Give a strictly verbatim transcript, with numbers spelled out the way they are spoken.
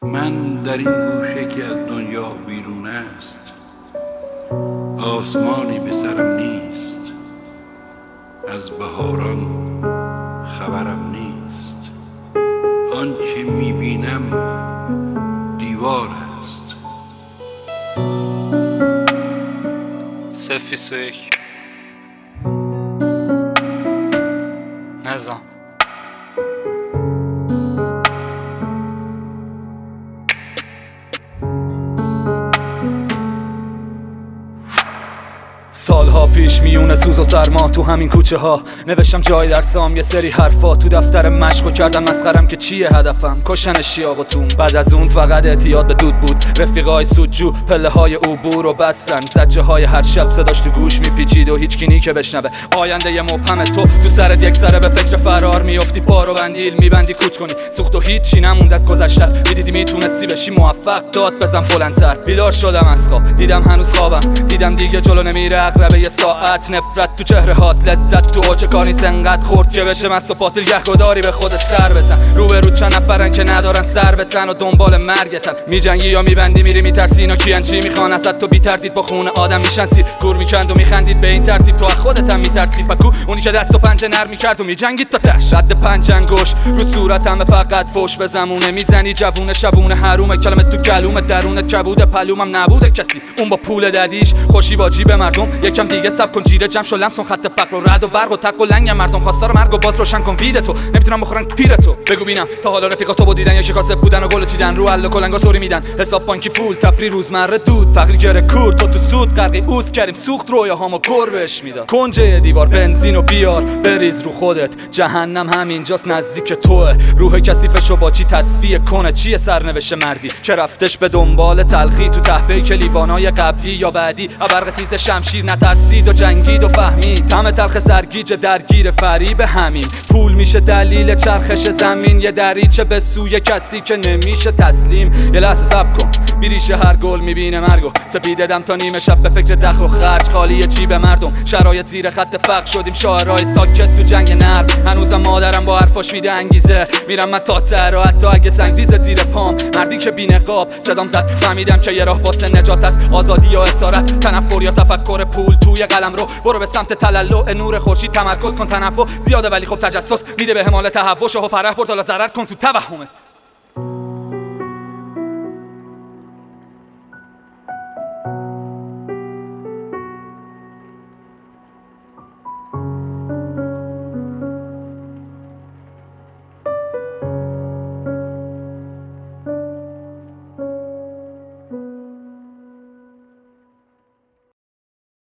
من در این گوشه که از دنیا بیرون است، آسمانی به سرم نیست، از بهاران خبرم نیست. آنچه میبینم دیوار است. صفر بیست و یک نظام سالها پیش میونه سوز و سرما تو همین کوچه ها نوشتم جای درسام یه سری حرفا تو دفتر مشق و کردم مسخرم که چیه هدفم کشن شیاق و توم. بعد از اون فقط اعتیاد به دود بود. رفیقای سودجو پله های عبور و بستن زجه های هر شب صداش تو گوش میپیچید و هیچ کی که بشنوه آینده ی مبهم تو تو سرت یک سره به فکر فرار میافتی پارو بندیل میبندی کوچ کنی سوخت و هیچی نموند از گذشتت میدیدی میتونستی بشی موفق داد بزن بلندتر. بیدار شدم از خواب دیدم هنوز خوابم دیدم دیگه جلو نمیره عقربه یه ساعت نفرت تو چهره هاست لذت تو اوج کار نیست انقدر خورد که بشه مست و پاتل گهگداری به خودت سر بزن. رو به رو چند نفرن که ندارن سر بتن و دنبال مرگتن میجنگی یا میبندی میری میترسی اینا کیان چی میخوان ازت تو بی ترتیب با خون آدم میشن سیر گور میکند و میخندید به این ترتیب تو از خودت هم میترسی پکو اونی که دست و پنجه نرم میکرد و میجنگید تا تش رد پنج انگوش رو صورتم فقط فوش به زمونه میزنی جوونه شبونه حروم کلمه تو کلوم درونت کبود پلومم نبوده کسی اون با پول ددیش خوشی با جیب مردم یکم دیگه سب کن جیره جمع شو لمسون خط فقر و رد و برق و تق و لنگ مردم خواستار مرگ و باز روشن کن وید تو نمیتونم بخورن پیر تو. بگو بینم تا حالا رفیقا تو دیدن یا شکاسه بودن و گل چیدن رو الا کلنگا سوری میدن حساب بانکی فول تفری روزمره دود فقری گره کور تو تو سود غرقی اوز کریم سوخت رویاهامو کور بهش میدم. کنجه دیوار بنزین و بیار بریز رو خودت جهنم همینجاست نزدیک توه. روح کثیفشو با چی تصفیه کنه چیه سرنوشت مردی که رفتش به دنبال تلخی تو ته پیک لیوانای قبلی یا بعدی برق تیز شمشیر نترسید و جنگید و فهمید طعم تلخ سرگیجه درگیر فریب همین پول میشه دلیل چرخش زمین یه دریچه به سوی کسی که نمیشه تسلیم. یه لحظه صبر کن بیریشه هر گل میبینه مرگو سپیده دم تا نیمه شب به فکر دخل و خرج خالی جیب مردم شرایط زیر خط فقر شدیم شاعرای ساکت تو جنگ نرم هنوزم مادرم با حرفاش میده انگیزه میرم من تا تر و حتی اگه سنگریزه زیر پام مردی که بی نقاب صدام زد فهمیدم که یه راه واسه نجات است آزادی یا اسارت تنفر یا تفکر پول توی قلم رو برو به سمت تلالو نور خورشید تمرکز کن تنوع زیاده ولی خب تجسس میده به همال تهوع شو فرح برد حالا ضرر کن تو توهمت.